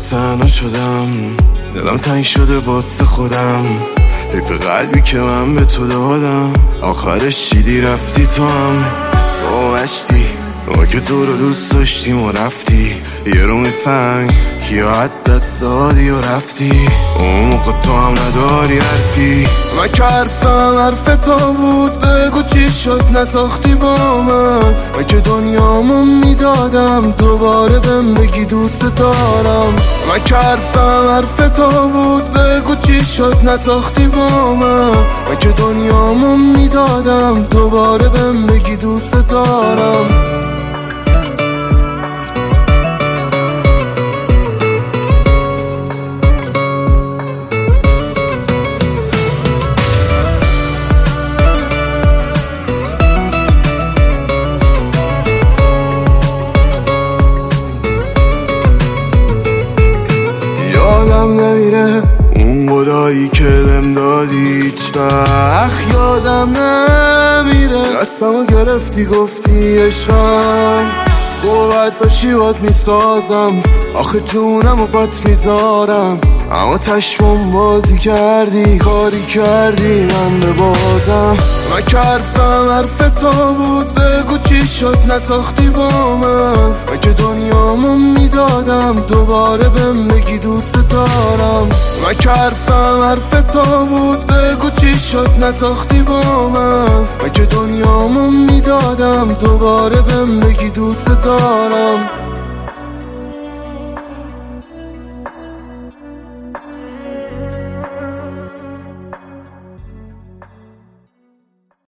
تنها شدم، دلم تنگ شده واسه خودم. حیف قلبی که من به تو دادم، آخرش چیدی رفتی تو هم با مشتی. ما که تو رو دوست داشتیم و رفتی، یه رو میفهمی کیا حدت زادی و رفتی. اون موقع تو هم نداری حرفی، من که حرفم حرف تو بود. بگو چی شد نساختی با من که دنیامو میدادم دوباره بهم بگی دوست دارم. من که حرفم حرف تو بود. بگو چی شد نساختی با من که دنیامو میدادم دوباره بهم بگی دوست دارم. یادم نمیره اون قولایی که بهم دادی، هیچ وقت یادم نمیره. دستمو گرفتی گفتی عشقم، تو باید باشی بات میسازم. آخه جونمو بات میذارم، اما تشمون بازی کردی، کاری کردی من ببازم. من که حرفم حرف تو بود. بگو چی شد نساختی با من که دنیامو میدادم دوباره بهم بگی دوست دارم. من که حرفم حرف تو بود. بگو چی شد نساختی با من که دنیامو میدادم دوباره بهم بگی دوست دارم.